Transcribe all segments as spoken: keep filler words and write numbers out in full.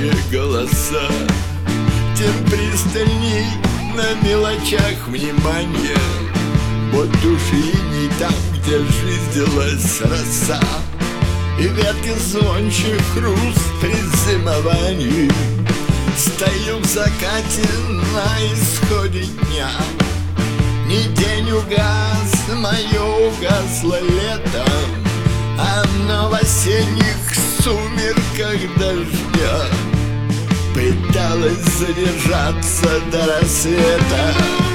громче голоса, тем пристальней на мелочах внимание. Вот души не там, где жизнилась роса, и ветки звонче хруст при зимовании. Стою в закате на исходе дня, не день угас, мое угасло летом, оно в осенних сумерках дождя пыталась задержаться до рассвета.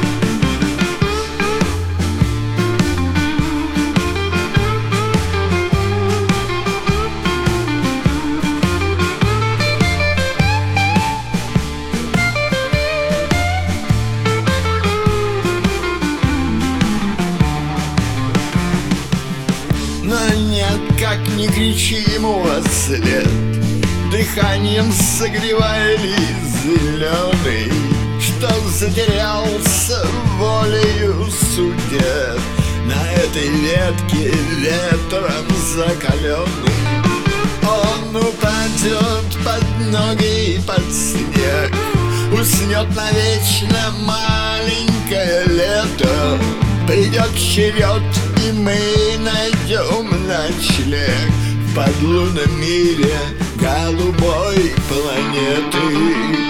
Но нет, как ни кричи ему во след, дыханием согревая лист зеленый, что затерялся волею судеб на этой ветке ветром закаленный. Он упадет под ноги и под снег, уснет навечно маленькое лето. Придет черед, и мы найдем ночлег в подлунном мире голубой планеты.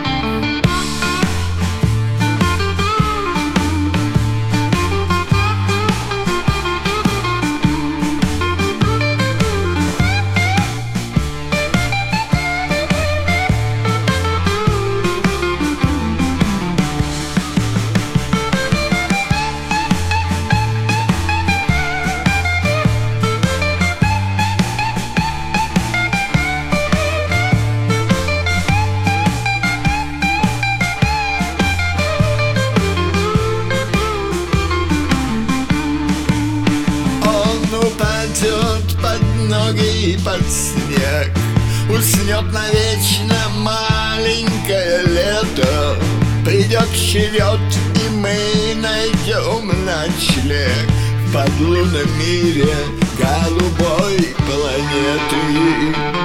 Упадет под ноги и под снег, уснет навечно маленькое лето. Придет черед, и мы найдем ночлег в подлунном мире голубой планеты.